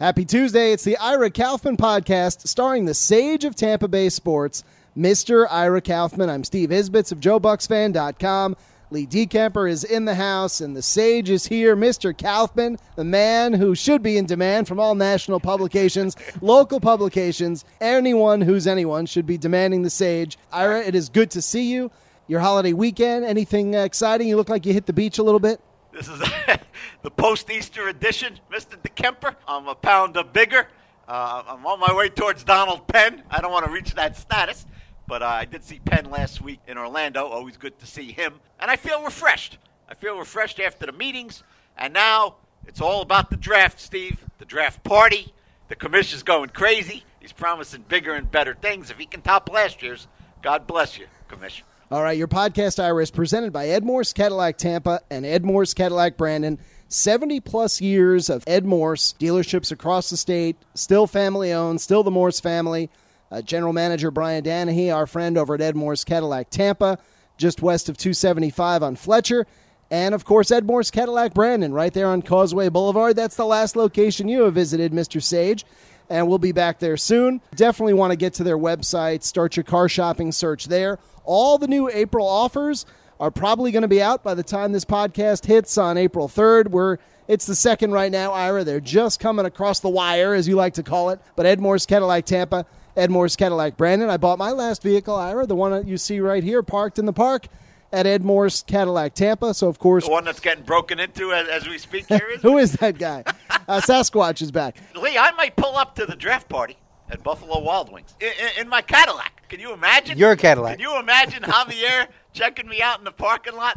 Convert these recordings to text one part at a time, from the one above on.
Happy Tuesday. It's the Ira Kaufman podcast starring the sage of Tampa Bay sports, Mr. Ira Kaufman. I'm Steve Isbitz of JoeBucksFan.com. Lee Decamper is in the house, and the sage is here, Mr. Kaufman, the man who should be in demand from all national publications, local publications. Anyone who's anyone should be demanding the sage. Ira, it is good to see you. Your holiday weekend, anything exciting? You look like you hit the beach a little bit. This is the post-Easter edition, Mr. DeKemper. I'm a pound bigger. I'm on my way towards Donald Penn. I don't want to reach that status, but I did see Penn last week in Orlando. Always good to see him. And I feel refreshed. I feel refreshed after the meetings. And now it's all about the draft, Steve. The draft party. The commission's going crazy. He's promising bigger and better things. If he can top last year's, God bless you, commission. All right, your podcast, Ira, is presented by Ed Morse Cadillac Tampa and Ed Morse Cadillac Brandon. 70-plus years of Ed Morse dealerships across the state, still family-owned, still the Morse family. General Manager Brian Danahy, our friend over at Ed Morse Cadillac Tampa, just west of 275 on Fletcher. And, of course, Ed Morse Cadillac Brandon, right there on Causeway Boulevard. That's the last location you have visited, Mr. Sage. And we'll be back there soon. Definitely want to get to their website, start your car shopping search there. All the new April offers are probably going to be out by the time this podcast hits on April 3rd. It's the second right now, Ira. They're just coming across the wire, as you like to call it. But Ed Morse Cadillac Tampa, Ed Morse Cadillac Brandon. I bought my last vehicle, Ira, the one that you see right here, parked in the park at Ed Morse Cadillac Tampa. So, of course, the one that's getting broken into as we speak here is who is that guy? Sasquatch is back. Lee, I might pull up to the draft party at Buffalo Wild Wings in my Cadillac. Can you imagine? Your Cadillac. Can you imagine Javier checking me out in the parking lot?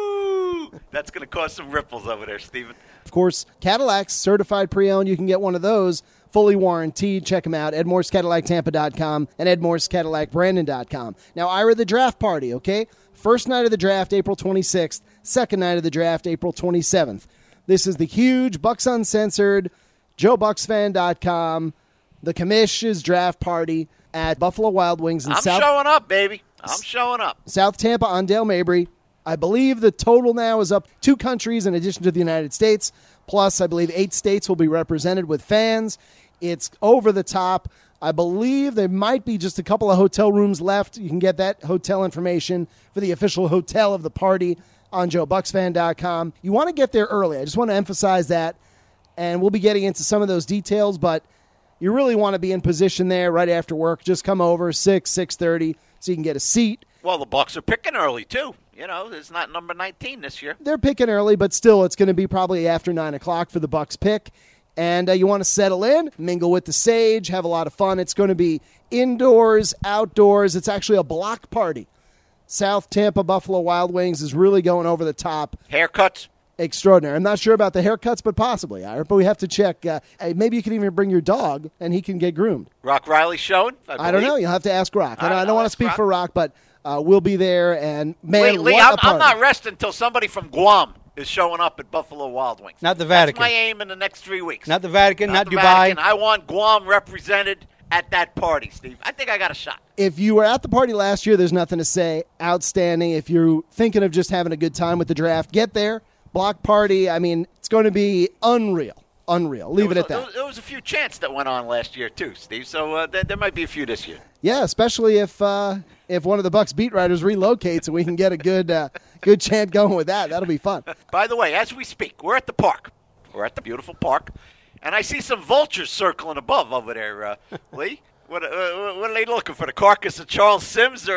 Woo! That's going to cause some ripples over there, Steven. Of course, Cadillacs, certified pre-owned. You can get one of those, fully warranted. Check them out, EdMorseCadillacTampa.com and EdMorseCadillacBrandon.com. Now, Ira, the draft party, okay? First night of the draft, April 26th. Second night of the draft, April 27th. This is the huge Bucks Uncensored, JoeBucksFan.com, the Commish's draft party at Buffalo Wild Wings in I'm showing up, baby. I'm showing up. South Tampa on Dale Mabry. I believe the total now is up 2 countries in addition to the United States. Plus, I believe 8 states will be represented with fans. It's over the top. I believe there might be just a couple of hotel rooms left. You can get that hotel information for the official hotel of the party on JoeBucksFan.com. You want to get there early. I just want to emphasize that. And we'll be getting into some of those details, but you really want to be in position there right after work. Just come over 6:30, so you can get a seat. Well, the Bucks are picking early, too. You know, it's not number 19 this year. They're picking early, but still it's going to be probably after 9 o'clock for the Bucks pick. And you want to settle in, mingle with the sage, have a lot of fun. It's going to be indoors, outdoors. It's actually a block party. South Tampa Buffalo Wild Wings is really going over the top. Haircuts? Extraordinary. I'm not sure about the haircuts, but possibly, Ira. But we have to check. Maybe you can even bring your dog, and he can get groomed. Rock Riley showing? I don't know. You'll have to ask Rock. I don't want to speak for Rock, but we'll be there. And man, Lee, what a party. I'm not resting until somebody from Guam is showing up at Buffalo Wild Wings. Not the Vatican. That's my aim in the next 3 weeks. Not the Vatican, not the Dubai. Vatican. I want Guam represented at that party, Steve. I think I got a shot. If you were at the party last year, there's nothing to say. Outstanding. If you're thinking of just having a good time with the draft, get there. Block party. I mean, it's going to be unreal. Unreal. Leave it at that. There was a few chants that went on last year, too, Steve, so there might be a few this year. Yeah, especially if one of the Bucks beat writers relocates and we can get a good chant going with that. That'll be fun. By the way, as we speak, we're at the park. We're at the beautiful park, and I see some vultures circling above over there, Lee. What are they looking for, the carcass of Charles Sims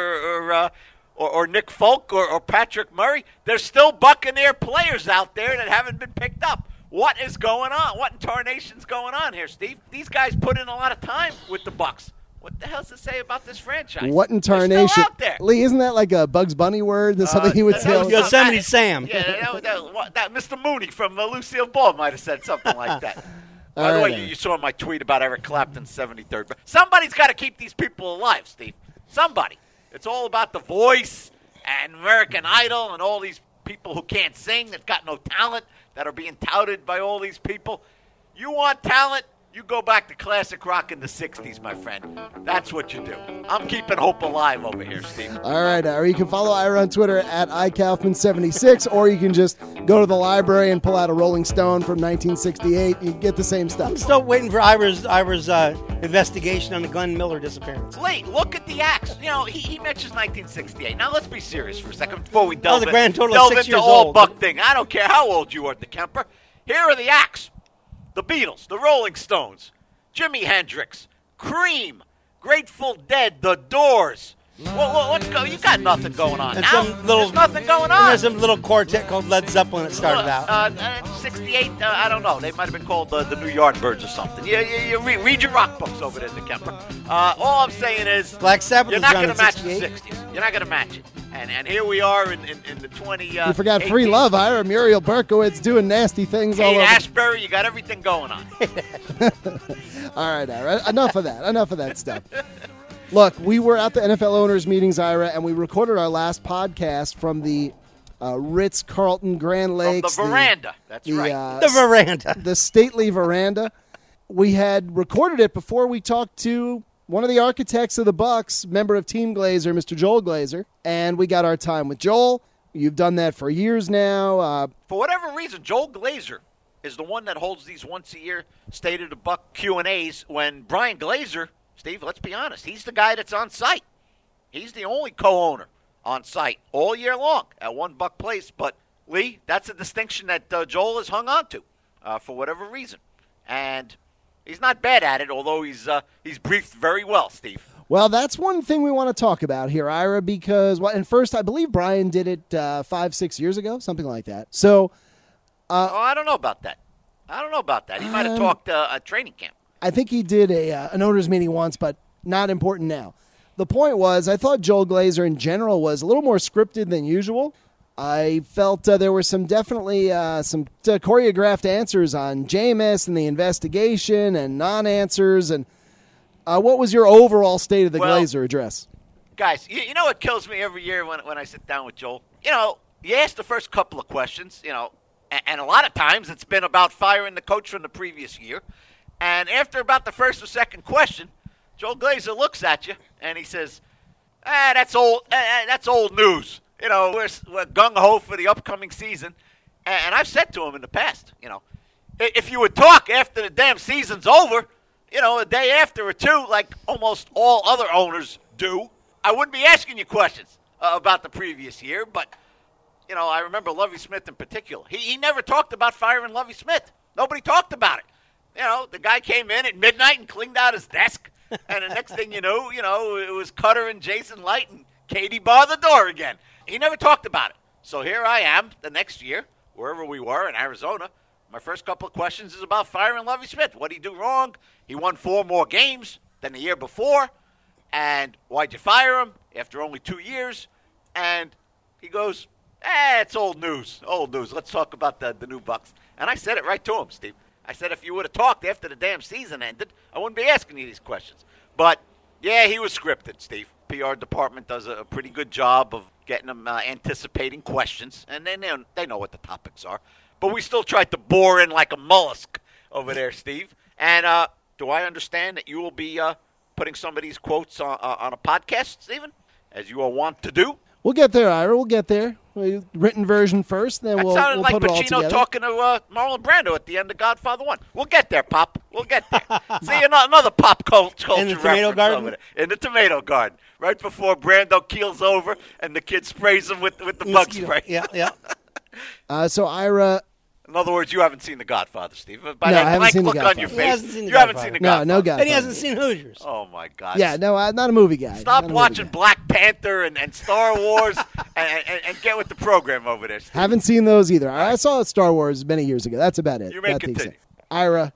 or Nick Folk or Patrick Murray? There's still Buccaneer players out there that haven't been picked up. What is going on? What in tarnation's going on here, Steve? These guys put in a lot of time with the Bucks. What the hell does it say about this franchise? What in tarnation? They're still out there. Lee, isn't that like a Bugs Bunny word? That's something he would say. Yosemite Sam. Yeah, that Mr. Mooney from Lucille Ball might have said something like that. By the way, you saw my tweet about Eric Clapton's 73rd. But somebody's got to keep these people alive, Steve. Somebody. It's all about The Voice and American Idol and all these people who can't sing, that got no talent, that are being touted by all these people. You want talent? You go back to classic rock in the 60s, my friend. That's what you do. I'm keeping hope alive over here, Steve. All right, Ira. You can follow Ira on Twitter at ikaufman76, or you can just go to the library and pull out a Rolling Stone from 1968. You get the same stuff. I'm still waiting for Ira's investigation on the Glenn Miller disappearance. Lee, look at the acts. You know, he mentions 1968. Now, let's be serious for a second before we delve, the grand total of 6 into years all old. Buck thing. I don't care how old you are, the Kemper. Here are the acts. The Beatles, the Rolling Stones, Jimi Hendrix, Cream, Grateful Dead, The Doors. What's going? You got nothing going on And now. There's nothing going on. And there's some little quartet called Led Zeppelin that started out. 68, I don't know. They might have been called the New Yardbirds or something. You read your rock books over there, the Kemper. All I'm saying is Black Sabbath you're was not around going to match the 68. 60s. You're not going to match it. And here we are in the 20. You forgot Free Love, Ira. Muriel Berkowitz doing nasty things all Kate over. Ashbury, you got everything going on. All right, Ira. Enough of that. Enough of that stuff. Look, we were at the NFL owners' meetings, Ira, and we recorded our last podcast from the Ritz-Carlton Grand Lakes. From the veranda. That's right. The veranda. The stately veranda. We had recorded it before we talked to one of the architects of the Bucks, member of Team Glazer, Mr. Joel Glazer, and we got our time with Joel. You've done that for years now. For whatever reason, Joel Glazer is the one that holds these once-a-year State of the Buck Q&As when Brian Glazer, Steve, let's be honest, he's the guy that's on site. He's the only co-owner on site all year long at One Buck Place. But, Lee, that's a distinction that Joel has hung on to for whatever reason. And he's not bad at it, although he's briefed very well, Steve. Well, that's one thing we want to talk about here, Ira, because, and first, I believe Brian did it 5-6 years ago, something like that. So, I don't know about that. He might have talked at training camp. I think he did an owners meeting once, but not important now. The point was, I thought Joel Glazer in general was a little more scripted than usual. I felt there were definitely some choreographed answers on Jameis and the investigation and non-answers. And what was your overall state of the Glazer address? Guys, you know what kills me every year when I sit down with Joel? You know, you ask the first couple of questions, and a lot of times it's been about firing the coach from the previous year. And after about the first or second question, Joel Glazer looks at you and he says, that's old news. We're gung-ho for the upcoming season. And I've said to him in the past, if you would talk after the damn season's over, a day after or two, like almost all other owners do, I wouldn't be asking you questions about the previous year. But, I remember Lovie Smith in particular. He never talked about firing Lovie Smith. Nobody talked about it. The guy came in at midnight and cleaned out his desk. And the next thing you knew, it was Cutter and Jason Light and Katie barred the door again. He never talked about it. So here I am the next year, wherever we were in Arizona. My first couple of questions is about firing Lovie Smith. What did he do wrong? He won 4 more games than the year before. And why'd you fire him after only 2 years? And he goes, it's old news. Old news. Let's talk about the new Bucks. And I said it right to him, Steve. I said, if you would have talked after the damn season ended, I wouldn't be asking you these questions. But, yeah, he was scripted, Steve. PR department does a pretty good job of getting them anticipating questions. And they know what the topics are. But we still tried to bore in like a mollusk over there, Steve. And do I understand that you will be putting some of these quotes on a podcast, Stephen, as you are wont to do? We'll get there, Ira. We'll get there. Written version first, then we'll sounded like put it all Pacino together. talking to Marlon Brando at the end of Godfather 1. We'll get there, Pop. We'll get there. See, another pop culture In the tomato reference garden? over there. In the tomato garden. Right before Brando keels over and the kid sprays him with the bug spray. Yeah. So, Ira, In other words, you haven't seen The Godfather, Steve. By No, that I haven't blank seen The look on Godfather. your He face, hasn't seen The you haven't Godfather. seen The no, Godfather. no Godfather. And he hasn't seen Hoosiers. Oh, my God. Yeah, no, I'm not a movie guy. Stop Not a movie watching guy. Black Panther and Star Wars and get with the program over there, Steve. Haven't seen those either. I saw Star Wars many years ago. That's about it. You may That being continue. said. Ira,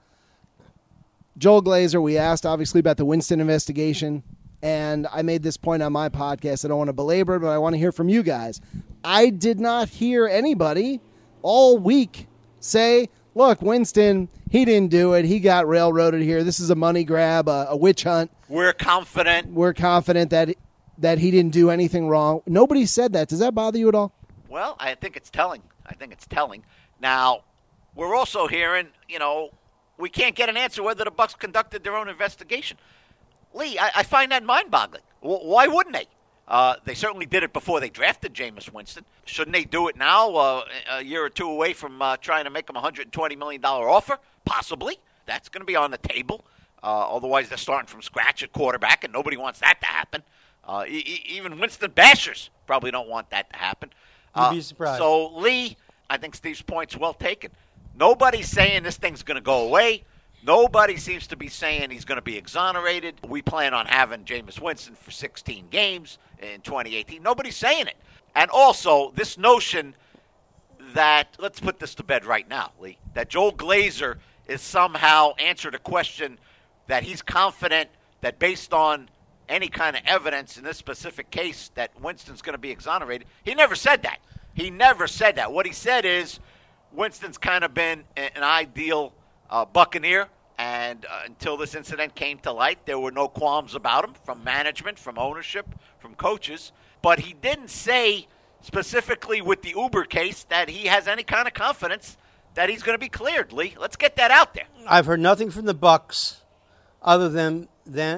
Joel Glazer, we asked, obviously, about the Winston investigation, and I made this point on my podcast. I don't want to belabor it, but I want to hear from you guys. I did not hear anybody all week say, look, Winston, he didn't do it. He got railroaded here. This is a money grab, a witch hunt. We're confident. We're confident that he didn't do anything wrong. Nobody said that. Does that bother you at all? Well, I think it's telling. Now, we're also hearing, we can't get an answer whether the Bucks conducted their own investigation. Lee, I find that mind-boggling. Why wouldn't they? They certainly did it before they drafted Jameis Winston. Shouldn't they do it now, a year or two away from trying to make him a $120 million offer? Possibly. That's going to be on the table. Otherwise, they're starting from scratch at quarterback, and nobody wants that to happen. Even Winston bashers probably don't want that to happen. You'd be surprised. So, Lee, I think Steve's point's well taken. Nobody's saying this thing's going to go away. Nobody seems to be saying he's going to be exonerated. We plan on having Jameis Winston for 16 games in 2018. Nobody's saying it. And also, this notion that, let's put this to bed right now, Lee, that Joel Glazer is somehow answered a question that he's confident that based on any kind of evidence in this specific case that Winston's going to be exonerated. He never said that. He never said that. What he said is Winston's kind of been an ideal Buccaneer, and until this incident came to light, there were no qualms about him from management, from ownership, from coaches. But he didn't say specifically with the Uber case that he has any kind of confidence that he's going to be cleared, Lee. Let's get that out there. I've heard nothing from the Bucks other than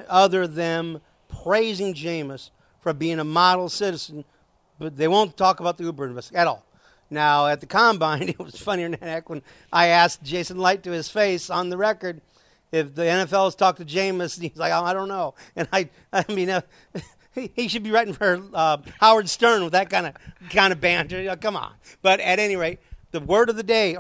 praising Jameis for being a model citizen, but they won't talk about the Uber investigation at all. Now, at the Combine, it was funnier than heck when I asked Jason Light to his face on the record if the NFL has talked to Jameis, and he's like, I don't know. And I mean, he should be writing for Howard Stern with that kind of banter. Come on. But at any rate, the word of the day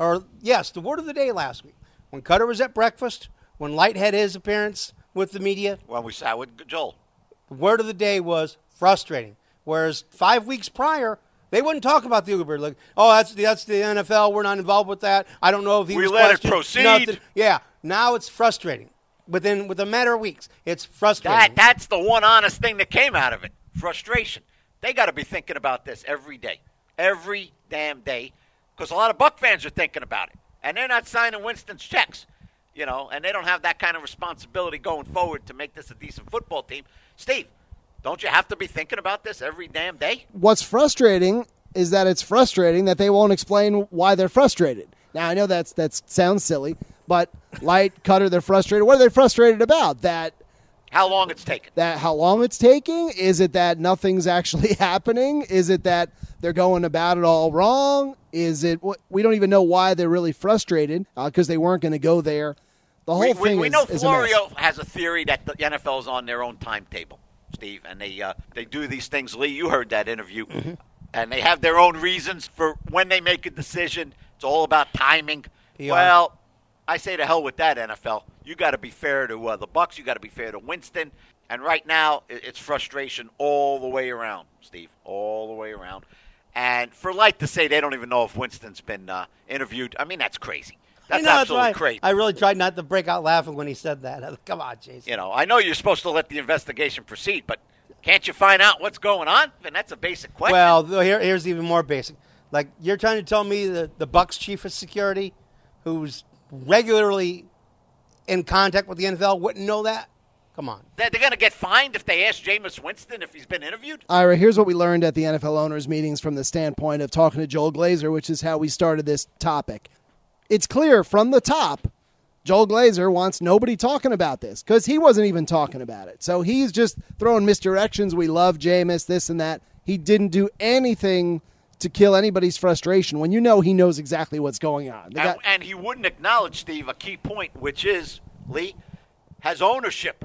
last week, when Cutter was at breakfast, when Light had his appearance with the media. When we sat with Joel. The word of the day was frustrating. Whereas 5 weeks prior, they wouldn't talk about the Uber. Like, oh, that's the NFL. We're not involved with that. I don't know if he was questioned. We let it proceed. Nothing. Yeah. Now it's frustrating. With a matter of weeks, it's frustrating. That's the one honest thing that came out of it. Frustration. They got to be thinking about this every day. Every damn day. Because a lot of Buck fans are thinking about it. And they're not signing Winston's checks. And they don't have that kind of responsibility going forward to make this a decent football team. Steve, don't you have to be thinking about this every damn day? What's frustrating is that it's frustrating that they won't explain why they're frustrated. Now, I know that sounds silly, but Light, Cutter, they're frustrated. What are they frustrated about? How long it's taken. How long it's taking? Is it that nothing's actually happening? Is it that they're going about it all wrong? Is it we don't even know why they're really frustrated because they weren't going to go there. The whole thing we know is Florio has a theory that the NFL is on their own timetable, Steve, and they do these things. Lee, you heard that interview. Mm-hmm. And they have their own reasons for when they make a decision. It's all about timing. PR. Well, I say to hell with that, NFL. You got to be fair to the Bucks. You got to be fair to Winston. And right now, it's frustration all the way around, Steve, all the way around. And for Light to say they don't even know if Winston's been interviewed, I mean, that's crazy. That's absolutely crazy. I really tried not to break out laughing when he said that. Come on, Jason. I know you're supposed to let the investigation proceed, but can't you find out what's going on? And that's a basic question. Well, here's even more basic. Like, you're trying to tell me that the Bucks chief of security, who's regularly in contact with the NFL, wouldn't know that? Come on. They're going to get fined if they ask Jameis Winston if he's been interviewed? Ira, here's what we learned at the NFL owners' meetings from the standpoint of talking to Joel Glazer, which is how we started this topic. It's clear from the top, Joel Glazer wants nobody talking about this because he wasn't even talking about it. So he's just throwing misdirections. We love Jameis, this and that. He didn't do anything to kill anybody's frustration when he knows exactly what's going on. And he wouldn't acknowledge, Steve, a key point, which is, Lee, has ownership,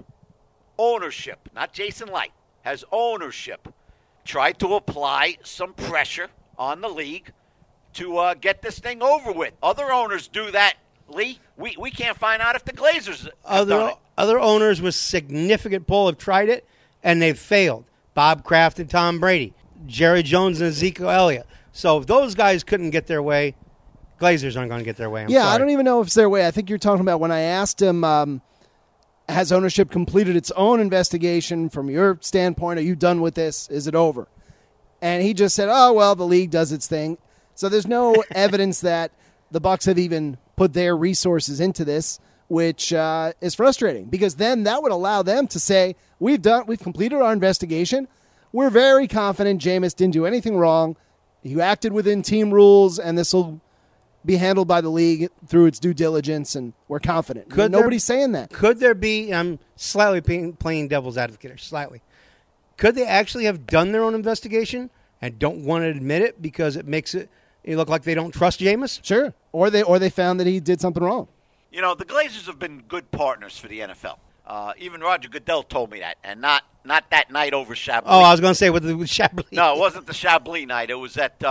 not Jason Light, has ownership tried to apply some pressure on the league to get this thing over with. Other owners do that, Lee. We can't find out if the Glazers have done it. Other owners with significant pull have tried it, and they've failed. Bob Kraft and Tom Brady, Jerry Jones and Ezekiel Elliott. So if those guys couldn't get their way, Glazers aren't going to get their way. I'm sorry. I don't even know if it's their way. I think you're talking about when I asked him, has ownership completed its own investigation from your standpoint? Are you done with this? Is it over? And he just said, oh, well, the league does its thing. So there's no evidence that the Bucs have even put their resources into this, which is frustrating because then that would allow them to say, we've completed our investigation. We're very confident Jameis didn't do anything wrong. He acted within team rules, and this will be handled by the league through its due diligence, and we're confident. Nobody's saying that. Could there be, I'm slightly playing devil's advocate here, slightly. Could they actually have done their own investigation and don't want to admit it because it makes it look like they don't trust Jameis? Sure. Or they found that he did something wrong. You know, the Glazers have been good partners for the NFL. Even Roger Goodell told me that, and not that night over Chablis. Oh, I was going to say with Chablis. No, it wasn't the Chablis night. It was at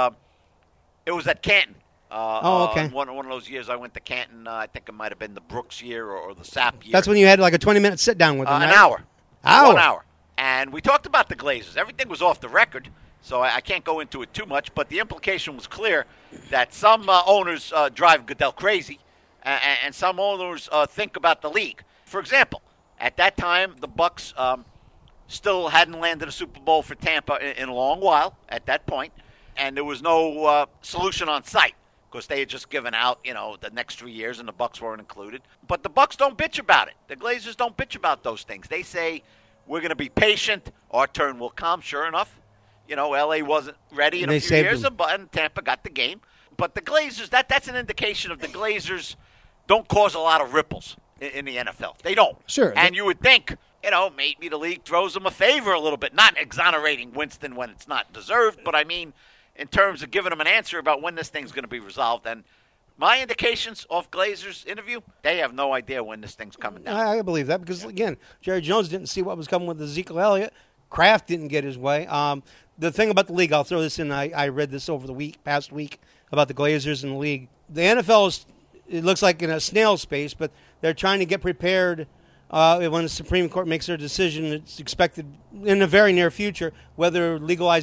Canton. Okay. One of those years I went to Canton. I think it might have been the Brooks year or the Sapp year. That's when you had like a 20-minute sit down with them. An right? hour. Hour. 1 hour. And we talked about the Glazers. Everything was off the record, so I can't go into it too much. But the implication was clear that some owners drive Goodell crazy, and some owners think about the league. For example, at that time, the Bucs still hadn't landed a Super Bowl for Tampa in a long while at that point, and there was no solution on site because they had just given out, the next 3 years, and the Bucs weren't included. But the Bucs don't bitch about it. The Glazers don't bitch about those things. They say, we're going to be patient. Our turn will come. Sure enough, L.A. wasn't ready in a few years, and Tampa got the game. But the Glazers, that's an indication of the Glazers don't cause a lot of ripples in the NFL. They don't. Sure. And you would think, maybe the league throws them a favor a little bit, not exonerating Winston when it's not deserved, but I mean in terms of giving them an answer about when this thing's going to be resolved. And my indications off Glazer's interview, they have no idea when this thing's coming down. I believe that because, again, Jerry Jones didn't see what was coming with Ezekiel Elliott. Kraft didn't get his way. The thing about the league, I'll throw this in. I read this over the past week about the Glazers and the league. The NFL is, it looks like in a snail space, but they're trying to get prepared when the Supreme Court makes their decision. It's expected in the very near future whether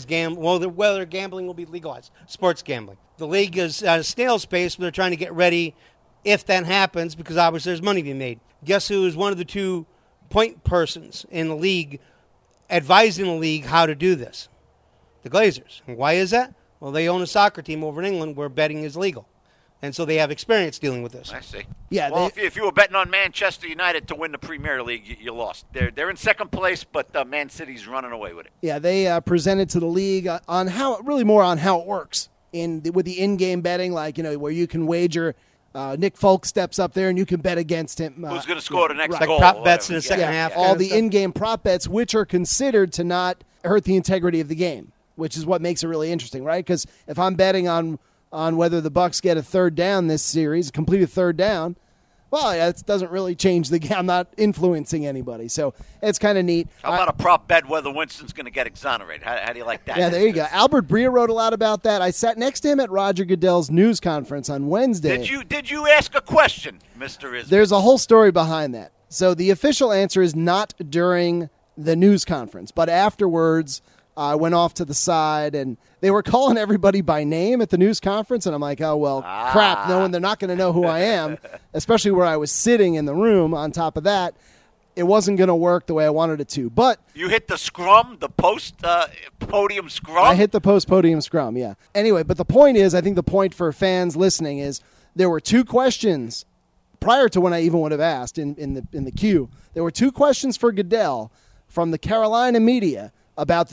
whether gambling will be legalized, sports gambling. The league is at a snail space, but they're trying to get ready if that happens because obviously there's money to be made. Guess who is one of the 2 point persons in the league advising the league how to do this? The Glazers. And why is that? Well, they own a soccer team over in England where betting is legal. And so they have experience dealing with this. I see. Yeah. Well, if you were betting on Manchester United to win the Premier League, you lost. They're in second place, but Man City's running away with it. Yeah, they presented to the league on how it works with the in-game betting, where you can wager. Nick Folk steps up there and you can bet against him. Who's going to score the next like goal? Prop bets in the second half. All the in-game prop bets, which are considered to not hurt the integrity of the game, which is what makes it really interesting, right? Because if I'm betting on whether the Bucs get a third down this series, complete a third down, well, that doesn't really change the game. I'm not influencing anybody, so it's kind of neat. How about a prop bet whether Winston's going to get exonerated? How do you like that? Yeah, there you go. Albert Breer wrote a lot about that. I sat next to him at Roger Goodell's news conference on Wednesday. Did you ask a question, Mr. Isbell? There's a whole story behind that. So the official answer is not during the news conference, but afterwards I went off to the side, and they were calling everybody by name at the news conference, and I'm like, oh, well, crap, knowing they're not going to know who I am, especially where I was sitting in the room. On top of that, it wasn't going to work the way I wanted it to. But you hit the scrum, the post-podium scrum? I hit the post-podium scrum, yeah. Anyway, but the point is, I think the point for fans listening is there were 2 questions prior to when I even would have asked in the queue. There were 2 questions for Goodell from the Carolina media about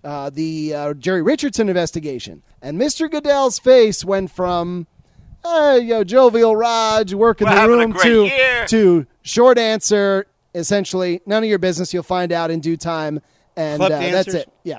the Jerry Richardson investigation. And Mr. Goodell's face went from, jovial Raj, work in the room, to short answer, essentially, none of your business, you'll find out in due time, and that's it. Yeah.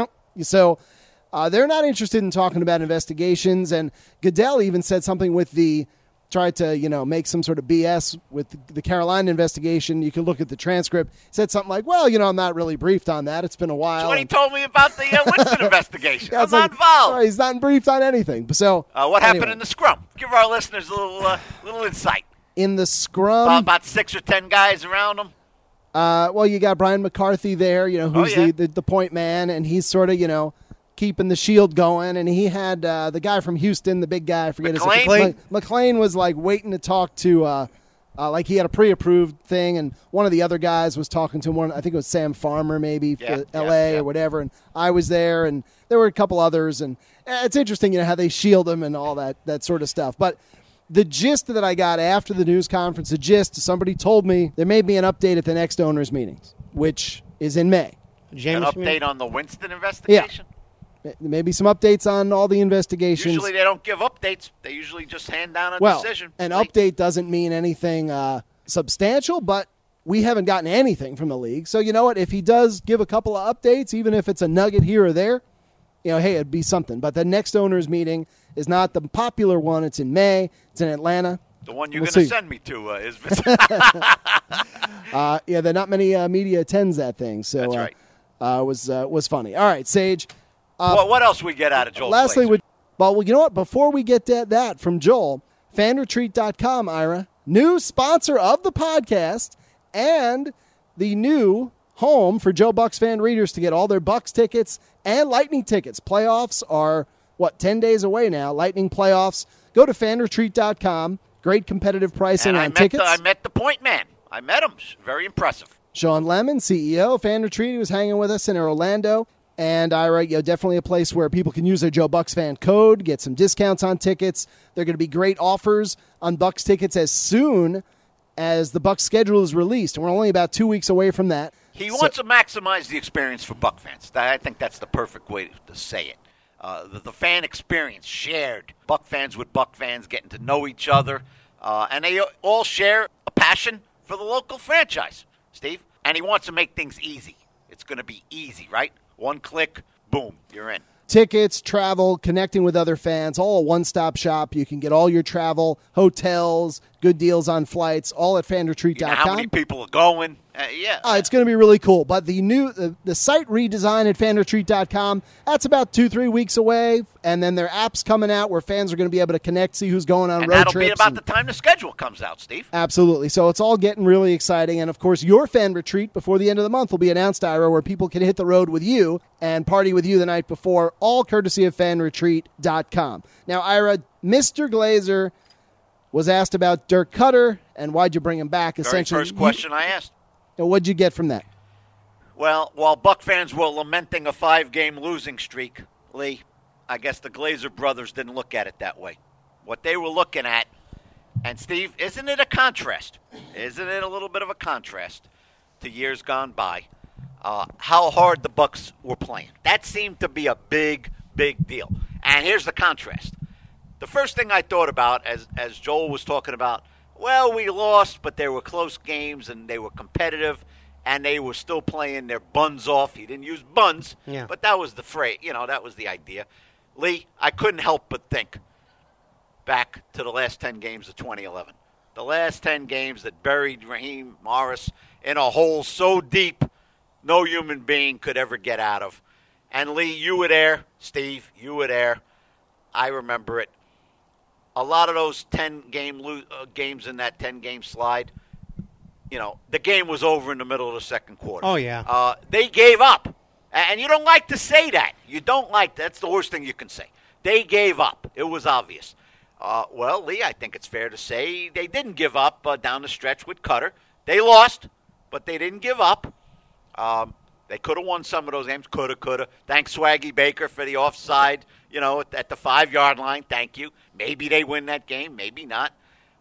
So they're not interested in talking about investigations, and Goodell even said something with tried to, make some sort of BS with the Carolina investigation. You can look at the transcript. Said something like, well, I'm not really briefed on that. It's been a while. That's what he told me about the Winston investigation. Yeah, I'm not involved. He's not briefed on anything. So what happened in the scrum? Give our listeners a little insight. In the scrum? About 6 or 10 guys around him. Well, you got Brian McCarthy there, who's the point man, and he's sort of, keeping the shield going, and he had the guy from Houston, the big guy, I forget his name. McClain was waiting to talk to, he had a pre-approved thing, and one of the other guys was talking to him. I think it was Sam Farmer, maybe for L.A. or whatever. And I was there, and there were a couple others, and it's interesting, how they shield him and all that sort of stuff. But the gist that I got after the news conference, somebody told me there may be an update at the next owners' meetings, which is in May. An update on the Winston investigation? Yeah. Maybe some updates on all the investigations. Usually they don't give updates. They usually just hand down a decision. An update doesn't mean anything substantial, but we haven't gotten anything from the league. So you know what? If he does give a couple of updates, even if it's a nugget here or there, hey, it'd be something. But the next owners meeting is not the popular one. It's in May. It's in Atlanta. The one you're going to send me to is. Yeah, there are not many media attends that thing. So that's right. Was funny. All right, Sage. What else we get out of Joel? Lastly, you know what? Before we get to that from Joel, FanRetreat.com, Ira, new sponsor of the podcast and the new home for Joe Bucks fan readers to get all their Bucks tickets and Lightning tickets. Playoffs are, 10 days away now. Lightning playoffs. Go to FanRetreat.com. Great competitive pricing on tickets. I met the point man. I met him. Very impressive. Sean Lemon, CEO of Fan Retreat, was hanging with us in Orlando. And Ira, definitely a place where people can use their Joe Bucks fan code, get some discounts on tickets. There are going to be great offers on Bucks tickets as soon as the Bucks schedule is released. And we're only about 2 weeks away from that. He wants to maximize the experience for Buck fans. I think that's the perfect way to say it. The fan experience shared. Buck fans with Buck fans getting to know each other. And they all share a passion for the local franchise, Steve. And he wants to make things easy. It's going to be easy, right? One click, boom, you're in. Tickets, travel, connecting with other fans, all a one-stop shop. You can get all your travel, hotels, good deals on flights, all at FanRetreat.com. You know how many people are going? It's going to be really cool. But the site redesign at FanRetreat.com, that's about 2-3 weeks away. And then their app's coming out where fans are going to be able to connect, see who's going on road trips. And that'll be about the time the schedule comes out, Steve. Absolutely. So it's all getting really exciting. And, of course, your fan retreat before the end of the month will be announced, Ira, where people can hit the road with you and party with you the night before, all courtesy of FanRetreat.com. Now, Ira, Mr. Glazer was asked about Dirk Cutter and why'd you bring him back. Essentially, first question I asked. What'd you get from that? Well, while Buck fans were lamenting a 5-game losing streak, Lee, I guess the Glazer brothers didn't look at it that way. What they were looking at, and Steve, isn't it a contrast? Isn't it a little bit of a contrast to years gone by? How hard the Bucks were playing. That seemed to be a big, big deal. And here's the contrast. The first thing I thought about, as Joel was talking about, well, we lost, but they were close games, and they were competitive, and they were still playing their buns off. He didn't use buns, but that was the phrase. That was the idea. Lee, I couldn't help but think back to the last 10 games of 2011. The last 10 games that buried Raheem Morris in a hole so deep no human being could ever get out of. And Lee, you were there. Steve, you were there. I remember it. A lot of those 10-game games in that 10-game slide, the game was over in the middle of the second quarter. Oh, yeah. They gave up. And you don't like to say that. You don't like that. That's the worst thing you can say. They gave up. It was obvious. Well, Lee, I think it's fair to say they didn't give up down the stretch with Cutter. They lost, but they didn't give up. They could have won some of those games. Coulda. Thanks, Swaggy Baker, for the offside, at the 5-yard line. Thank you. Maybe they win that game. Maybe not.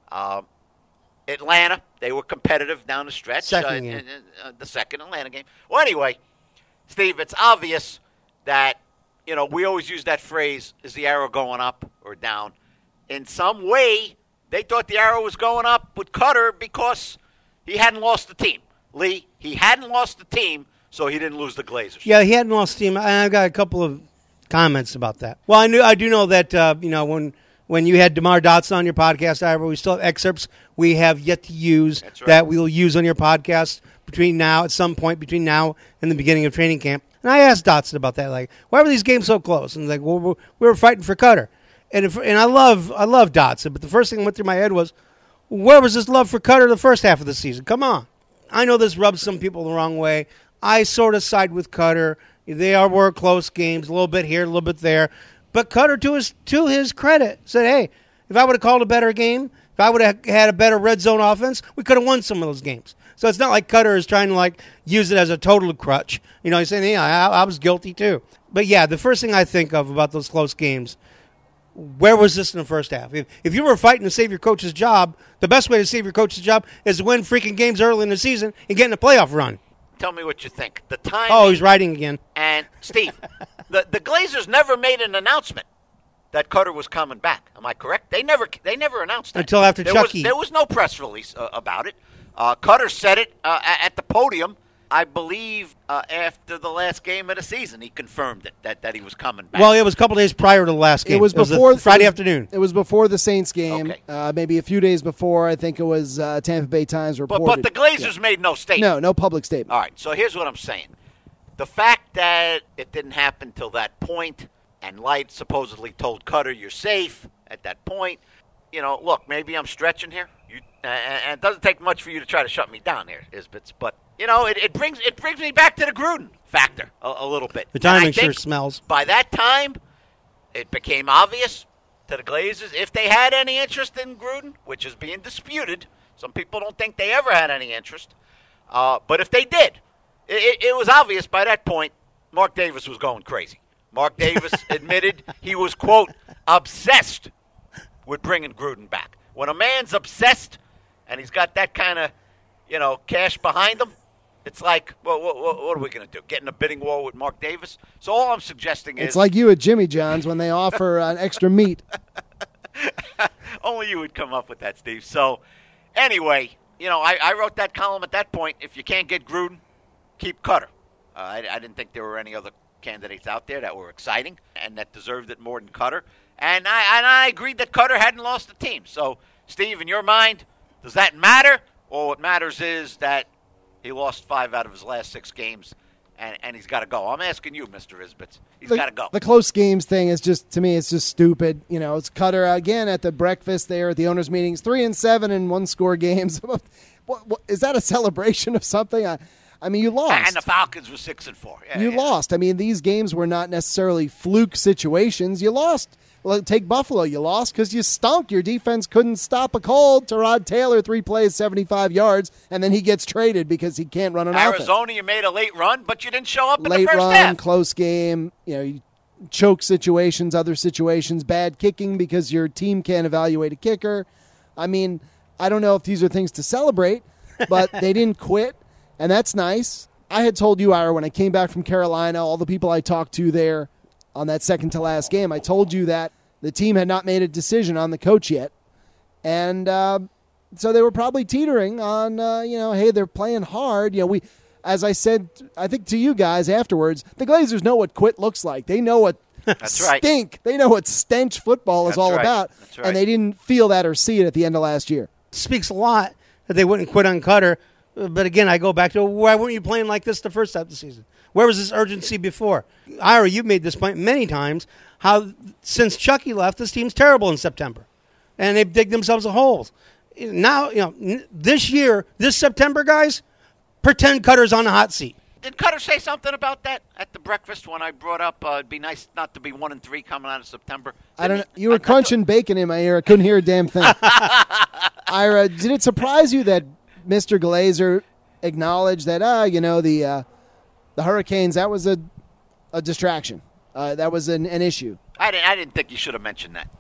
Atlanta, they were competitive down the stretch. The second Atlanta game. Well, anyway, Steve, it's obvious that, we always use that phrase, is the arrow going up or down? In some way, they thought the arrow was going up with Cutter because he hadn't lost the team. Lee, he hadn't lost the team, so he didn't lose the Glazers. Yeah, he hadn't lost the team. I've got a couple of comments about that. Well, I do know that, when you had DeMar Dotson on your podcast, Ira, we still have excerpts we have yet to use that we will use on your podcast at some point between now and the beginning of training camp. And I asked Dotson about that, like, why were these games so close? And like, well, we were fighting for Cutter. And I love Dotson, but the first thing that went through my head was, where was this love for Cutter the first half of the season? Come on. I know this rubs some people the wrong way. I sort of side with Cutter. They were close games, a little bit here, a little bit there. But Cutter, to his credit, said, hey, if I would have called a better game, if I would have had a better red zone offense, we could have won some of those games. So it's not like Cutter is trying to, use it as a total crutch. He's saying, yeah, I was guilty too. But, yeah, the first thing I think of about those close games, where was this in the first half? If you were fighting to save your coach's job, the best way to save your coach's job is to win freaking games early in the season and get in a playoff run. tell me what you think. The time. Oh, he's writing again. And Steve, the Glazers never made an announcement that Cutter was coming back. Am I correct? They never announced that until after Chucky. There was no press release about it. Cutter said it at the podium. I believe after the last game of the season, he confirmed it that he was coming back. Well, it was a couple days prior to the last game. It was before Friday afternoon. It was before the Saints game. Okay. Maybe a few days before. I think it was Tampa Bay Times reported. But the Glazers made no statement. No public statement. All right. So here's what I'm saying: the fact that it didn't happen till that point, and Light supposedly told Cutter, "You're safe." At that point, look, maybe I'm stretching here. And it doesn't take much for you to try to shut me down here, Isbitz. But it brings me back to the Gruden factor a little bit. The timing sure smells. By that time, it became obvious to the Glazers if they had any interest in Gruden, which is being disputed. Some people don't think they ever had any interest. But if they did, it was obvious by that point Mark Davis was going crazy. Mark Davis admitted he was, quote, obsessed with bringing Gruden back. When a man's obsessed and he's got that kind of, cash behind him, it's like, well, what are we going to do? Get in a bidding war with Mark Davis? So all I'm suggesting is... It's like you at Jimmy John's when they offer an extra meat. Only you would come up with that, Steve. So anyway, I wrote that column at that point. If you can't get Gruden, keep Cutter. I didn't think there were any other candidates out there that were exciting and that deserved it more than Cutter. And I agreed that Cutter hadn't lost the team. So, Steve, in your mind, does that matter? Or what matters is that he lost 5 out of his last 6 games, and he's got to go. I'm asking you, Mr. Isbitz. He's got to go. The close games thing is just, to me, it's just stupid. It's Cutter, again, at the breakfast there at the owners' meetings, 3-7 in one-score games. What, is that a celebration of something? I mean, you lost. And the Falcons were 6-4. Yeah, you lost. I mean, these games were not necessarily fluke situations. You lost. Well, take Buffalo. You lost because you stunk. Your defense couldn't stop a cold. Tyrod Taylor, 3 plays, 75 yards, and then he gets traded because he can't run an offense. Arizona, you made a late run, but you didn't show up in late the first run, half. Close game. You choke situations, other situations, bad kicking because your team can't evaluate a kicker. I mean, I don't know if these are things to celebrate, but they didn't quit, and that's nice. I had told you, Ira, when I came back from Carolina, all the people I talked to there on that second-to-last game, I told you that the team had not made a decision on the coach yet. And so they were probably teetering on, hey, they're playing hard. As I said, I think to you guys afterwards, the Glazers know what quit looks like. They know what stink. They know what stench football is all about. That's right. And they didn't feel that or see it at the end of last year. Speaks a lot that they wouldn't quit on Cutter. But again, I go back to why weren't you playing like this the first half of the season? Where was this urgency before? Ira, you've made this point many times, how since Chucky left, this team's terrible in September. And they've digged themselves a hole. Now, this year, this September, guys, pretend Cutter's on the hot seat. Did Cutter say something about that at the breakfast when I brought up it'd be nice not to be 1-3 coming out of September? I don't know. You were crunching bacon in my ear. I couldn't hear a damn thing. Ira, did it surprise you that Mr. Glazer acknowledged that, the Hurricanes, that was a distraction. That was an issue. I didn't think you should have mentioned that.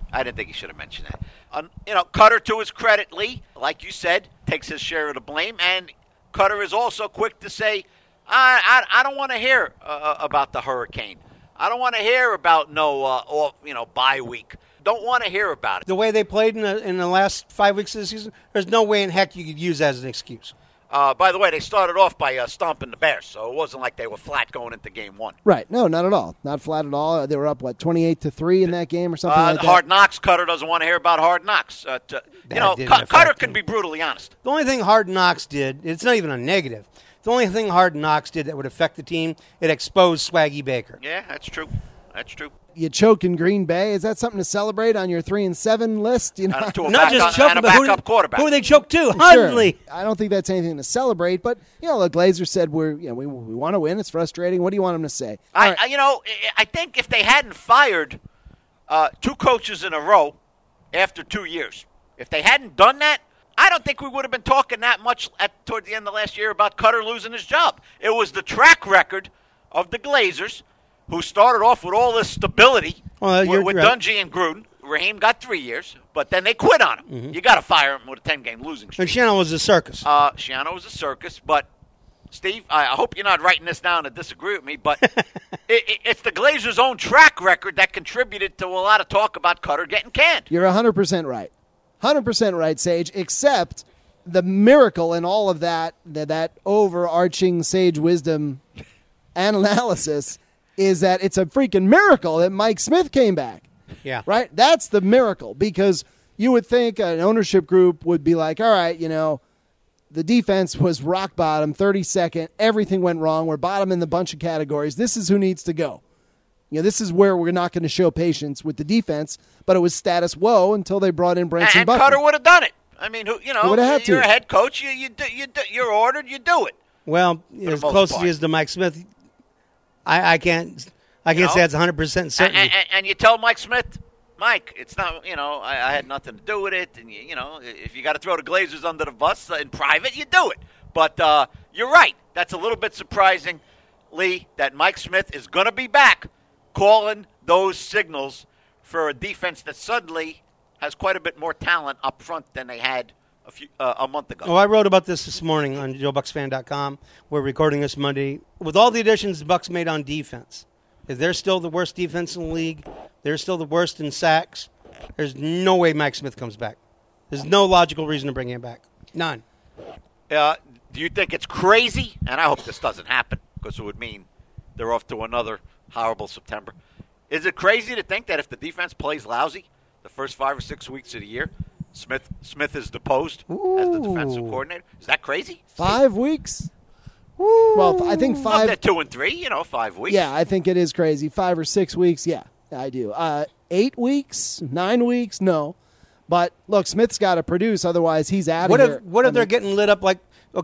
Cutter, to his credit, Lee, like you said, takes his share of the blame, and Cutter is also quick to say, I don't want to hear about the hurricane. I don't want to hear about bye week. Don't want to hear about it. The way they played in the last 5 weeks of the season, there's no way in heck you could use that as an excuse. By the way, they started off by stomping the Bears, so it wasn't like they were flat going into game one. Right. No, not at all. Not flat at all. They were up, 28-3 in that game or something like that? Hard Knocks. Cutter doesn't want to hear about Hard Knocks. Cutter can be brutally honest. The only thing Hard Knocks did, it's not even a negative. The only thing Hard Knocks did that would affect the team, it exposed Swaggy Baker. Yeah, that's true. You choke in Green Bay. Is that something to celebrate on your 3-7 list? Not just choke, but backup quarterback. Who they choke to? Sure. Hundley. I don't think that's anything to celebrate. But the Glazer said we want to win. It's frustrating. What do you want him to say? I think if they hadn't fired 2 coaches in a row after 2 years, if they hadn't done that, I don't think we would have been talking that much toward the end of last year about Cutter losing his job. It was the track record of the Glazers, who started off with all this stability with Dungy and Gruden. Raheem got 3 years, but then they quit on him. Mm-hmm. You got to fire him with a 10-game losing streak. And Shiano was a circus. Shiano was a circus, but Steve, I hope you're not writing this down to disagree with me, but it's the Glazers' own track record that contributed to a lot of talk about Cutter getting canned. You're 100% right. 100% right, Sage, except the miracle in all of that overarching Sage wisdom and analysis is that it's a freaking miracle that Mike Smith came back. Yeah. Right? That's the miracle, because you would think an ownership group would be like, all right, the defense was rock bottom, 32nd. Everything went wrong. We're bottom in the bunch of categories. This is who needs to go. This is where we're not going to show patience with the defense, but it was status quo until they brought in Branson And Buckner. Cutter would have done it. I mean, you're a head coach. You're ordered. You do it. Well, as close as he is to Mike Smith, I can't say it's 100% certain. And you tell Mike Smith, Mike, it's not, I had nothing to do with it. And, if you got to throw the Glazers under the bus in private, you do it. But you're right. That's a little bit surprising, Lee, that Mike Smith is going to be back calling those signals for a defense that suddenly has quite a bit more talent up front than they had a month ago. Oh, I wrote about this morning on JoeBucksFan.com. We're recording this Monday. With all the additions the Bucks made on defense, if they're still the worst defense in the league, they're still the worst in sacks, there's no way Mike Smith comes back. There's no logical reason to bring him back. None. Do you think it's crazy? And I hope this doesn't happen, because it would mean they're off to another horrible September. Is it crazy to think that if the defense plays lousy the first 5 or 6 weeks of the year, Smith is deposed as the defensive coordinator? Is that crazy? 5 weeks? Well, I think 5. They're 2 and 3, 5 weeks. Yeah, I think it is crazy. 5 or 6 weeks, yeah, I do. 8 weeks, 9 weeks, no. But look, Smith's got to produce, otherwise he's out of here. What if they're getting lit up like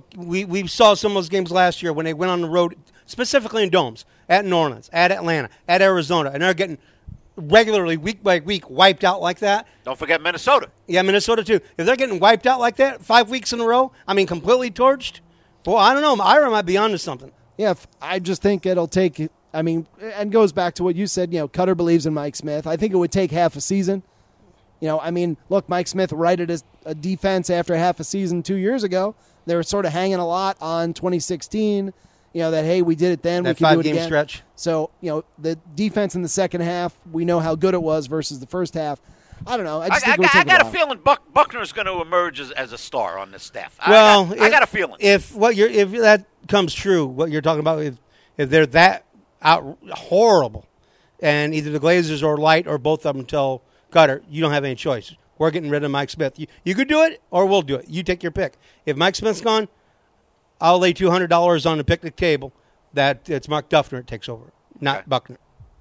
we saw some of those games last year when they went on the road, specifically in domes, at New Orleans, at Atlanta, at Arizona, and they're getting regularly, week by week, wiped out like that. Don't forget Minnesota. Yeah, Minnesota too. If they're getting wiped out like that 5 weeks in a row, completely torched, well, I don't know. Ira might be onto something. Yeah, I just think it'll take, and goes back to what you said, Cutter believes in Mike Smith. I think it would take half a season. Look, Mike Smith righted a defense after half a season 2 years ago. They were sort of hanging a lot on 2016, that, hey, we did it then, that we can do it again. 5-game stretch. So, the defense in the second half, we know how good it was versus the first half. I don't know. I got a feeling Buckner's going to emerge as a star on this staff. Well, I got a feeling. If that comes true, what you're talking about, if they're that horrible, and either the Glazers or Light or both of them tell Cutter, you don't have any choice. We're getting rid of Mike Smith. You could do it, or we'll do it. You take your pick. If Mike Smith's gone, I'll lay $200 on the picnic table that it's Mark Duffner that takes over, not Buckner.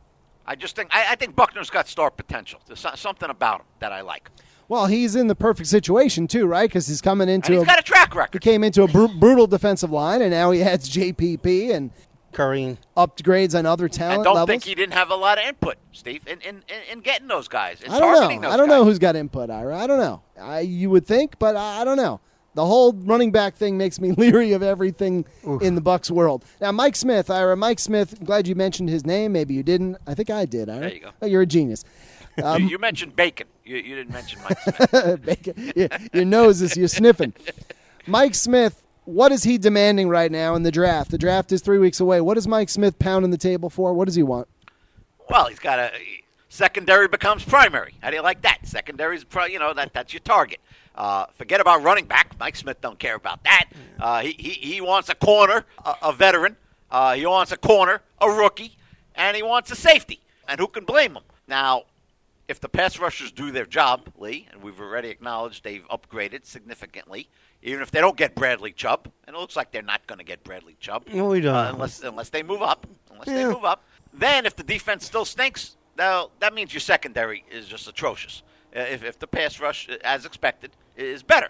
I think Buckner's got star potential. There's something about him that I like. Well, he's in the perfect situation too, right? Because he's coming into he's got a track record. He came into a brutal defensive line, and now he adds JPP and Curry upgrades on other talent levels. I don't think he didn't have a lot of input, Steve, in getting those guys, in I don't targeting know. those I don't guys. know who's got input, Ira. I don't know. You would think, but I don't know. The whole running back thing makes me leery of everything in the Bucs world. Now, Mike Smith, Ira. Mike Smith, I'm glad you mentioned his name. Maybe you didn't. I think I did, Ira. There you go. Oh, you're a genius. You mentioned bacon. You didn't mention Mike Smith. Bacon. Your nose is, you're sniffing. Mike Smith, what is he demanding right now in the draft? The draft is 3 weeks away. What is Mike Smith pounding the table for? What does he want? Well, he's got secondary becomes primary. How do you like that? Secondary's, that's your target. Forget about running back. Mike Smith don't care about that. He wants a corner, a veteran. He wants a corner, a rookie, and he wants a safety. And who can blame him? Now, if the pass rushers do their job, Lee, and we've already acknowledged they've upgraded significantly, even if they don't get Bradley Chubb, and it looks like they're not going to get Bradley Chubb. No, we don't. Unless they move up. They move up. Then if the defense still stinks, now that means your secondary is just atrocious. If the pass rush, as expected, is better.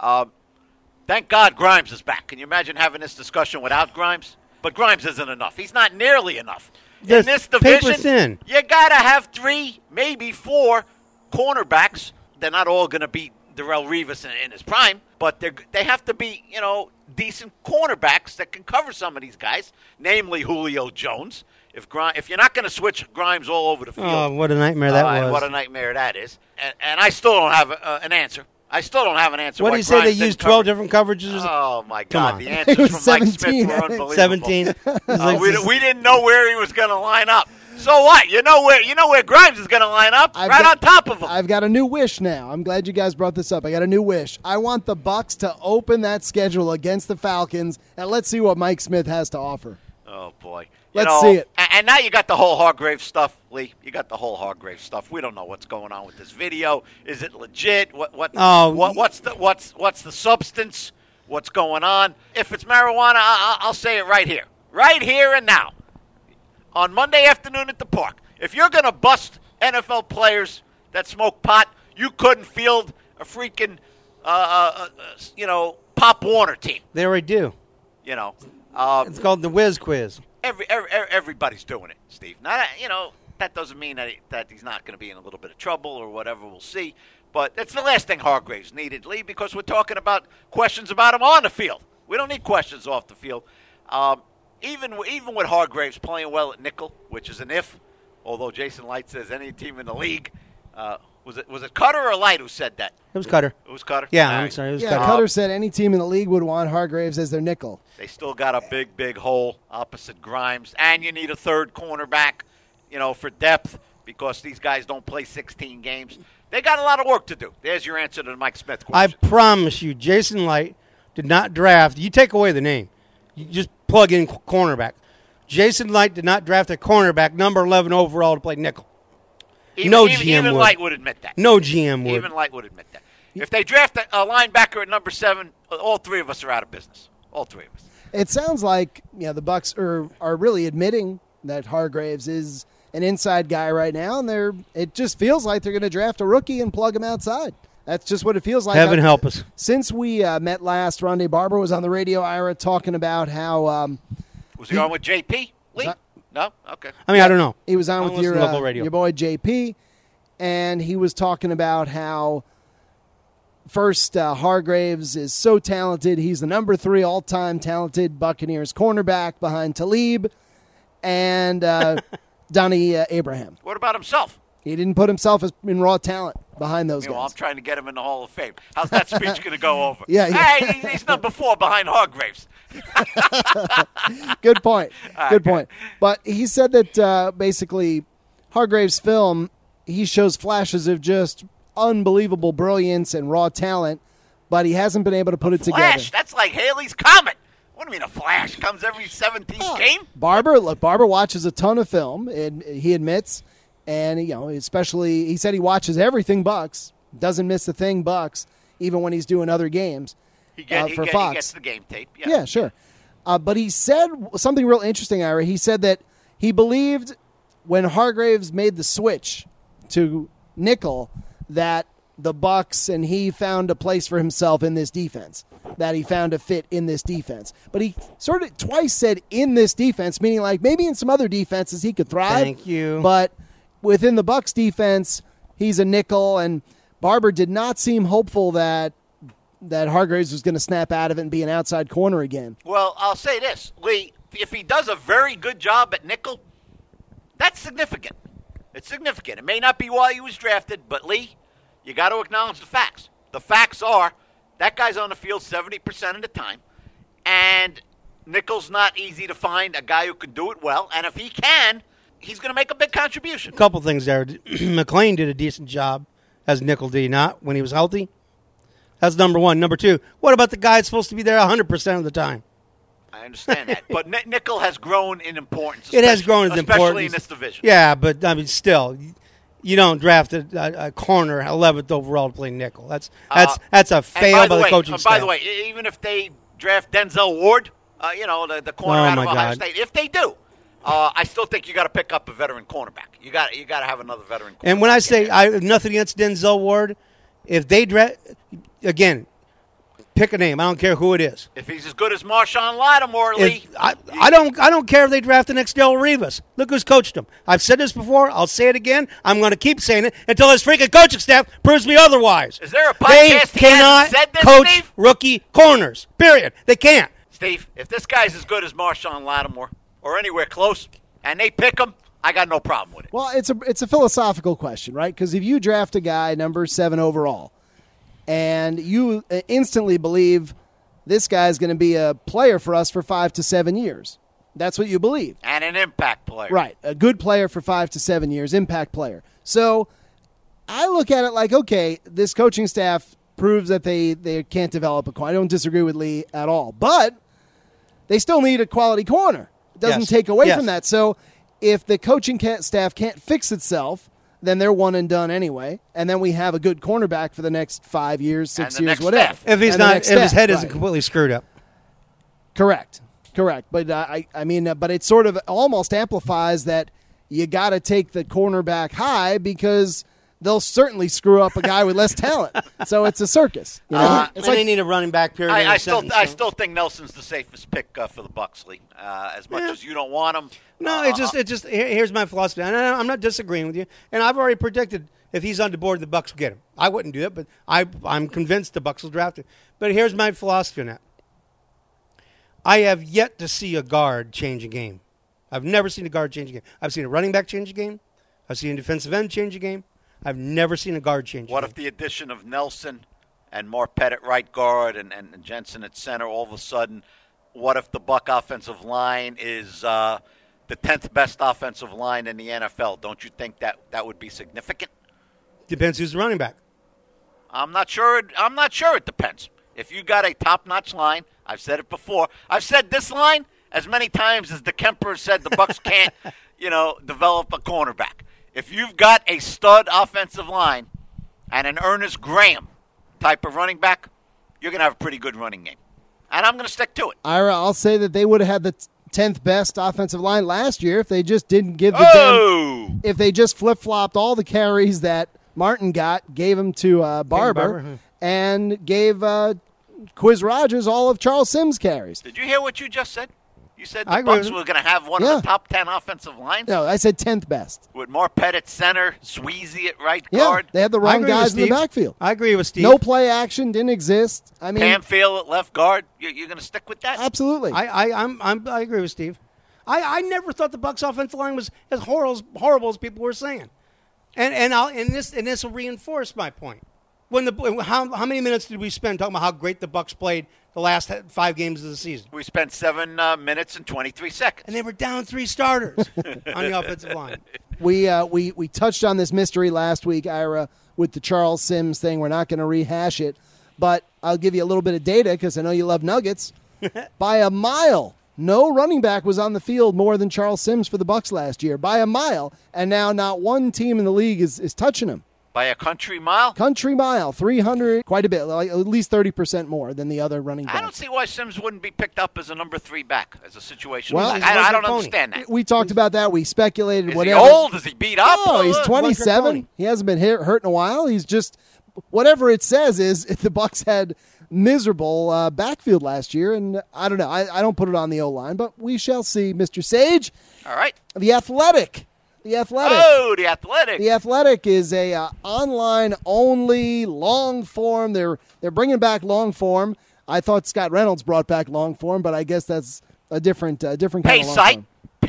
Thank God Grimes is back. Can you imagine having this discussion without Grimes? But Grimes isn't enough. He's not nearly enough. In this division, you got to have 3, maybe 4 cornerbacks. They're not all going to be Darrelle Revis in his prime, but they have to be, decent cornerbacks that can cover some of these guys, namely Julio Jones. If you're not going to switch Grimes all over the field. Oh, what a nightmare that was. What a nightmare that is. And I still don't have an answer. I still don't have an answer. What why do you say? They Grimes didn't used 12 cover. different coverages? Oh, my Come God. on. The It answers was from Mike 17, Smith were I think. unbelievable. 17. We didn't know where he was going to line up. So what? You know where Grimes is going to line up? On top of him. I've got a new wish now. I'm glad you guys brought this up. I got a new wish. I want the Bucs to open that schedule against the Falcons, and let's see what Mike Smith has to offer. Oh, boy. Let's see it. And now you got the whole Hargrave stuff, Lee. You got the whole Hargrave stuff. We don't know what's going on with this video. Is it legit? What's the substance? What's going on? If it's marijuana, I'll say it right here. Right here and now. On Monday afternoon at the park. If you're going to bust NFL players that smoke pot, you couldn't field a freaking, Pop Warner team. They already do. It's called the Whiz Quiz. Everybody's doing it, Steve. Not, that doesn't mean that he's not going to be in a little bit of trouble or whatever. We'll see. But that's the last thing Hargraves needed, Lee, because we're talking about questions about him on the field. We don't need questions off the field. Even with Hargraves playing well at nickel, which is an if, although Jason Light says any team in the league. Was it Cutter or Light who said that? It was Cutter. It was Cutter? Yeah, All I'm right. sorry. It was Yeah, Cutter. Cutter said any team in the league would want Hargraves as their nickel. They still got a big hole opposite Grimes, and you need a third cornerback, for depth because these guys don't play 16 games. They got a lot of work to do. There's your answer to the Mike Smith I question. promise you, Jason Light did not draft. You take away the name. You just plug in cornerback. Jason Light did not draft a cornerback, number 11 overall, to play nickel. Even Light would admit that. No GM would. Even Light would admit that. If they draft a linebacker at number 7, all three of us are out of business. All three of us. It sounds like the Bucs are really admitting that Hargraves is an inside guy right now, and it just feels like they're going to draft a rookie and plug him outside. That's just what it feels like. Heaven help us. Since we met last, Rondé Barber was on the radio, Ira, talking about how was he on with JP? Lee? No? Okay. I don't know. he was on I with don't listen to local radio. your boy JP, and he was talking about how first Hargraves is so talented. He's the number 3 all-time talented Buccaneers cornerback behind Talib and Donnie Abraham. What about himself? He didn't put himself in raw talent behind those I'm guys. trying to get him in the Hall of Fame. How's that speech going to go over? Yeah. Hey, he's number 4 behind Hargraves. Good point. Good Okay. point. But he said that basically Hargraves' film, he shows flashes of just unbelievable brilliance and raw talent, but he hasn't been able to put it Flash. together. That's like Haley's Comet. What do you mean a flash? Comes every 17th game? Barber watches a ton of film, and he admits, and especially he said he watches everything Bucs, doesn't miss a thing Bucs, even when he's doing other games He for Fox. He gets the game tape. Yeah, sure. But he said something real interesting, Ira. He said that he believed when Hargraves made the switch to nickel that the Bucs and he found a place for himself in this defense, that he found a fit in this defense. But he sort of twice said in this defense, meaning like maybe in some other defenses he could thrive. Thank you. But within the Bucs defense, he's a nickel, and Barber did not seem hopeful that Hargraves was going to snap out of it and be an outside corner again. Well, I'll say this, Lee. If he does a very good job at nickel, that's significant. It's significant. It may not be why he was drafted, but, Lee, you got to acknowledge the facts. The facts are that guy's on the field 70% of the time, and nickel's not easy to find, a guy who can do it well, and if he can, he's going to make a big contribution. A couple things there. McLean did a decent job as nickel, did he not, when he was healthy? That's number one. Number two, what about the guy that's supposed to be there 100% of the time? I understand that. But nickel has grown in importance. It has grown in importance. Especially in this division. Yeah, but, still, you don't draft a corner 11th overall to play nickel. That's a fail by the coaching staff. By the way, even if they draft Denzel Ward, the corner out of Ohio State, if they do, I still think you got to pick up a veteran cornerback. You got to have another veteran cornerback. And when I say I have nothing against Denzel Ward, if they draft, again, pick a name. I don't care who it is. If he's as good as Marshawn Lattimore, Lee. I don't care if they draft the next Del Rivas. Look who's coached him. I've said this before. I'll say it again. I'm going to keep saying it until his freaking coaching staff proves me otherwise. Is there a They podcast cannot said this, coach Steve? rookie corners. Period. They can't. Steve, if this guy's as good as Marshawn Lattimore or anywhere close, and they pick him, I got no problem with it. Well, it's a philosophical question, right? Because if you draft a guy number 7 overall, and you instantly believe this guy's going to be a player for us for 5 to 7 years. That's what you believe. And an impact player. Right. A good player for 5 to 7 years, impact player. So I look at it like, okay, this coaching staff proves that they can't develop a corner. I don't disagree with Lee at all. But they still need a quality corner. It doesn't take away from that. So if the coaching staff can't fix itself, then they're one and done anyway. And then we have a good cornerback for the next 5 years, 6 years, whatever. If he's not, if his head isn't completely screwed up. Correct. But but it sort of almost amplifies that you got to take the cornerback high because they'll certainly screw up a guy with less talent. So it's a circus. You know? It's like they need a running back period. I still think Nelson's the safest pick for the Bucs, Lee. As much as you don't want him. No, here's my philosophy. And I'm not disagreeing with you. And I've already predicted if he's on the board, the Bucs will get him. I wouldn't do it, but I'm convinced the Bucs will draft him. But here's my philosophy on that. I have yet to see a guard change a game. I've never seen a guard change a game. I've seen a running back change a game. I've seen a defensive end change a game. I've never seen a guard change a game. What if the addition of Nelson and Marpet at right guard and Jensen at center, all of a sudden, what if the Buck offensive line is the 10th best offensive line in the NFL? Don't you think that would be significant? Depends who's the running back. I'm not sure it depends. If you got a top-notch line, I've said it before. I've said this line as many times as DeKemper said the Bucs can't, develop a cornerback. If you've got a stud offensive line and an Ernest Graham type of running back, you're going to have a pretty good running game. And I'm going to stick to it. Ira, I'll say that they would have had the 10th best offensive line last year if they just didn't give the if they just flip-flopped all the carries that Martin gave them to Barber, and gave Quiz Rogers all of Charles Sims' carries. Did you hear what you just said? You said the Bucs were going to have one of the top 10 offensive lines? No, I said 10th best. With Marpet at center, Sweezy at right guard. They had the wrong guys in the backfield. I agree with Steve. No play action didn't exist. I mean, Pamfield at left guard. You're going to stick with that? Absolutely. I agree with Steve. I never thought the Bucs offensive line was as horrible as people were saying. And this will reinforce my point. How many minutes did we spend talking about how great the Bucs played the last 5 games of the season? We spent 7 minutes and 23 seconds. And they were down 3 starters on the offensive line. We touched on this mystery last week, Ira, with the Charles Sims thing. We're not going to rehash it, but I'll give you a little bit of data because I know you love Nuggets. By a mile, no running back was on the field more than Charles Sims for the Bucs last year. By a mile, and now not one team in the league is touching him. By a country mile? Country mile, 300, quite a bit, like at least 30% more than the other running backs. I don't see why Sims wouldn't be picked up as a number 3 back, as a situation. Well, I don't understand that. We talked about that. We speculated. Is whatever. He old? Is he beat up? No, he's 27. He hasn't been hurt in a while. He's just, whatever it says is, if the Bucs had miserable backfield last year, and I don't know. I don't put it on the O-line, but we shall see. Mr. Sage. All right. The Athletic. Oh, The Athletic. The Athletic is a online-only long form. They're bringing back long form. I thought Scott Reynolds brought back long form, but I guess that's a different kind of long form.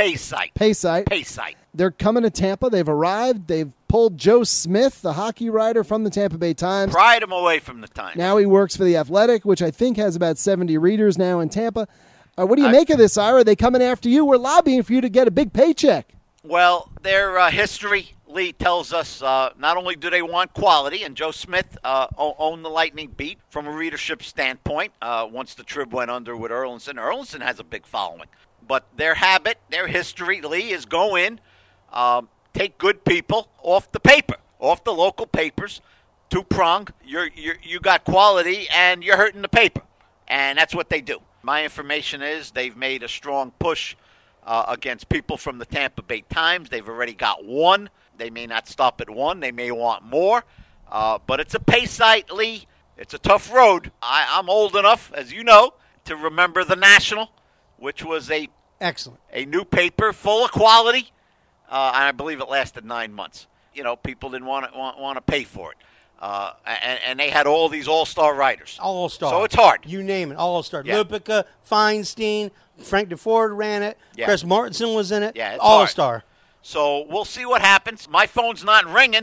Paysite. They're coming to Tampa. They've arrived. They've pulled Joe Smith, the hockey writer from the Tampa Bay Times. Pried him away from the Times. Now he works for The Athletic, which I think has about 70 readers now in Tampa. What do you make of this, Ira? Are they coming after you? We're lobbying for you to get a big paycheck. Well, their history, Lee, tells us not only do they want quality, and Joe Smith owned the Lightning beat from a readership standpoint once the Trib went under with Erlinson. Erlinson has a big following. But their habit, their history, Lee, is go in, take good people off the paper, off the local papers, two-prong. You got quality, and you're hurting the paper. And that's what they do. My information is they've made a strong push against people from the Tampa Bay Times. They've already got one. They may not stop at one. They may want more. But it's a pay site, Lee. It's a tough road. I'm old enough, as you know, to remember the National, which was a new paper full of quality. And I believe it lasted 9 months. People didn't want to pay for it. And they had all these all-star writers. All-star. So it's hard. You name it, all-star. Yeah. Lupica, Feinstein, Frank DeFord ran it. Yeah. Chris Martinson was in it. Yeah, it's all-star. Hard. So we'll see what happens. My phone's not ringing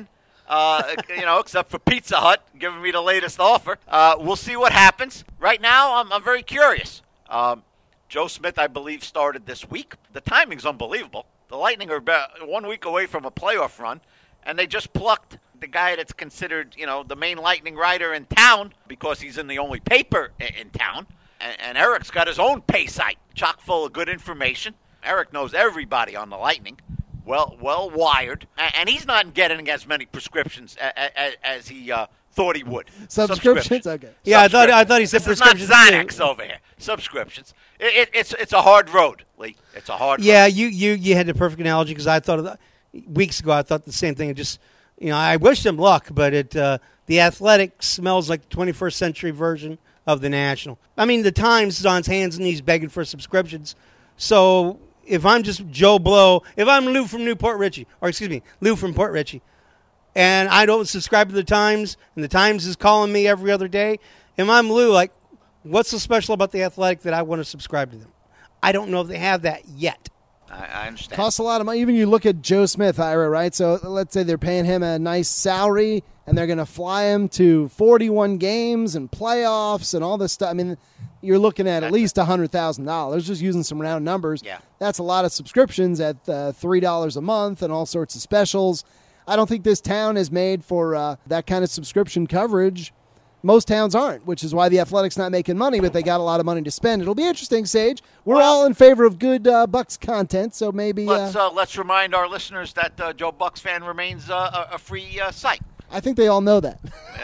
Except for Pizza Hut giving me the latest offer. We'll see what happens. Right now, I'm very curious. Joe Smith, I believe, started this week. The timing's unbelievable. The Lightning are about 1 week away from a playoff run, and they just plucked the guy that's considered, the main Lightning writer in town because he's in the only paper in town. And Eric's got his own pay site, chock full of good information. Eric knows everybody on the Lightning, well wired, and he's not getting as many prescriptions as he thought he would. Subscriptions? Okay. Yeah, I thought he said this is not prescriptions. Xanax over here. Subscriptions. It's a hard road, Lee. It's a hard road. Yeah, you had the perfect analogy because I thought of that weeks ago. I thought the same thing. It just, I wish them luck, but the Athletic smells like the 21st century version of the National. I mean, the Times is on its hands and knees begging for subscriptions. So if I'm just Joe Blow, if I'm Lou from Lou from Port Richey, and I don't subscribe to the Times, and the Times is calling me every other day, and I'm Lou, like, what's so special about the Athletic that I want to subscribe to them? I don't know if they have that yet. I understand. Costs a lot of money. Even you look at Joe Smith, Ira, right? So let's say they're paying him a nice salary, and they're going to fly him to 41 games and playoffs and all this stuff. I mean, you're looking at least $100,000, just using some round numbers. Yeah. That's a lot of subscriptions at $3 a month and all sorts of specials. I don't think this town is made for that kind of subscription coverage. Most towns aren't, which is why the Athletic's not making money, but they got a lot of money to spend. It'll be interesting, Sage. We're all in favor of good Bucks content, so maybe... Let's remind our listeners that Joe Bucks Fan remains a free site. I think they all know that.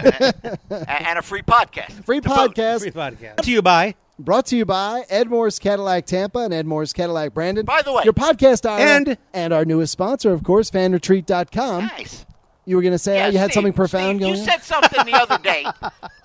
And a free podcast. Free podcast. Free podcast. To you by... Brought to you by Ed Moore's Cadillac Tampa and Ed Moore's Cadillac Brandon. By the way. Your podcast and our newest sponsor, of course, fanretreat.com. Nice. You were going to say you had something profound going on? You said something the other day, and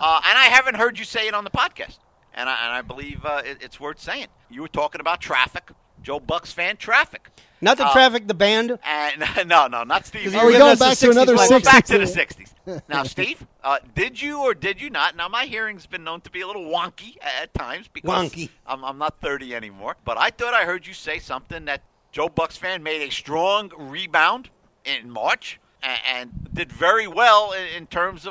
I haven't heard you say it on the podcast. And I believe it's worth saying. You were talking about traffic, Joe Bucks Fan traffic. Not the Traffic, the band. No, not Steve. Are we going back to another 60s? Back to the 60s. Now, Steve, did you or did you not? Now, my hearing's been known to be a little wonky at times because I'm not 30 anymore. But I thought I heard you say something that Joe Bucks Fan made a strong rebound in March and did very well in terms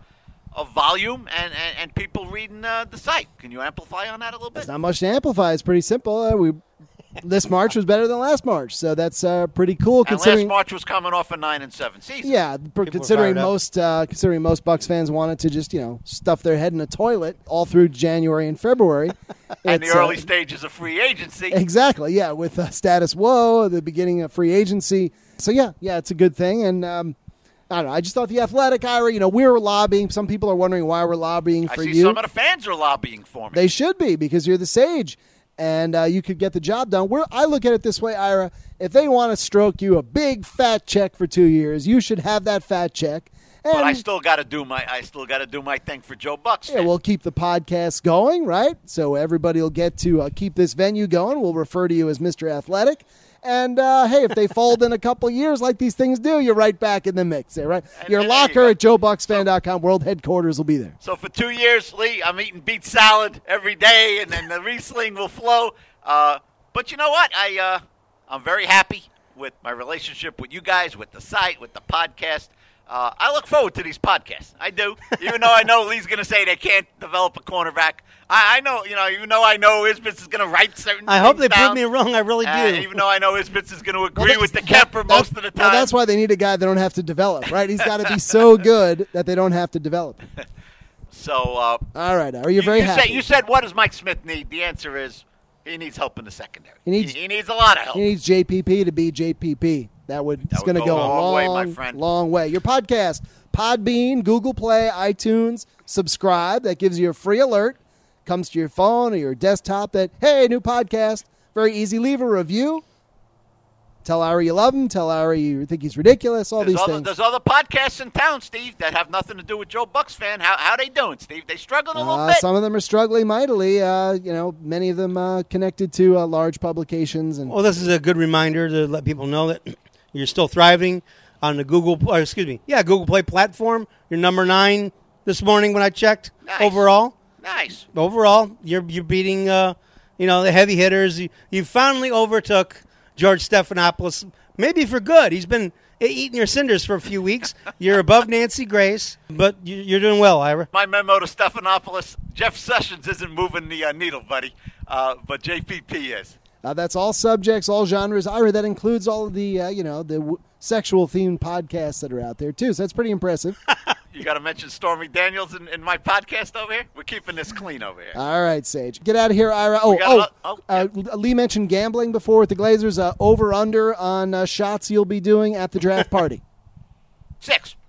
of volume and people reading the site. Can you amplify on that a little bit? There's not much to amplify. It's pretty simple. This March was better than last March, so that's pretty cool. And considering last March was coming off a 9-7 season. Yeah, considering most Bucks fans wanted to just stuff their head in a toilet all through January and February, and the early stages of free agency. Exactly, yeah, with status quo, the beginning of free agency. So yeah, it's a good thing, and I don't know. I just thought the Athletic, Ira, we're lobbying. Some people are wondering why we're lobbying for you. I see some of the fans are lobbying for me. They should be, because you're the Sage. And you could get the job done. I look at it this way, Ira. If they want to stroke you a big fat check for 2 years, you should have that fat check. But I still got to do my thing for Joe Bucks. Yeah, we'll keep the podcast going, right? So everybody will get to keep this venue going. We'll refer to you as Mr. Athletic. And, hey, if they fold in a couple years like these things do, you're right back in the mix there, right? Your locker at JoeBucksFan.com, world headquarters will be there. So for 2 years, Lee, I'm eating beet salad every day, and then the Riesling will flow. But you know what? I'm very happy with my relationship with you guys, with the site, with the podcast. I look forward to these podcasts. I do. Even though I know Lee's going to say they can't develop a cornerback. I know, even though I know Isbitz is going to write certain things I hope they down, prove me wrong. I really do. Even though I know Isbitz is going to agree with the Kemper most of the time. Well, that's why they need a guy they don't have to develop, right? He's got to be so good that they don't have to develop. So, all right. Are you very happy? You said, what does Mike Smith need? The answer is he needs help in the secondary. He needs a lot of help. He needs JPP to be JPP. It's going to go a long way, my friend. Long way. Your podcast, Podbean, Google Play, iTunes. Subscribe. That gives you a free alert. Comes to your phone or your desktop that, hey, new podcast. Very easy. Leave a review. Tell Ira you love him. Tell Ira you think he's ridiculous. These things. There's other podcasts in town, Steve, that have nothing to do with Joe Bucks Fan. How they doing, Steve? They struggling a little bit? Some of them are struggling mightily. Many of them connected to large publications. Well, this is a good reminder to let people know that you're still thriving on the Google Play platform. You're number 9 this morning when I checked. Nice. Overall. Nice. Overall, you're beating the heavy hitters. You finally overtook George Stephanopoulos, maybe for good. He's been eating your cinders for a few weeks. You're above Nancy Grace, but you're doing well, Ira. My memo to Stephanopoulos, Jeff Sessions isn't moving the needle, buddy, but JPP is. That's all subjects, all genres. Ira, that includes all of the, sexual-themed podcasts that are out there, too. So that's pretty impressive. You got to mention Stormy Daniels in my podcast over here? We're keeping this clean over here. All right, Sage. Get out of here, Ira. Lee mentioned gambling before with the Glazers. Over-under on shots you'll be doing at the draft party. 6.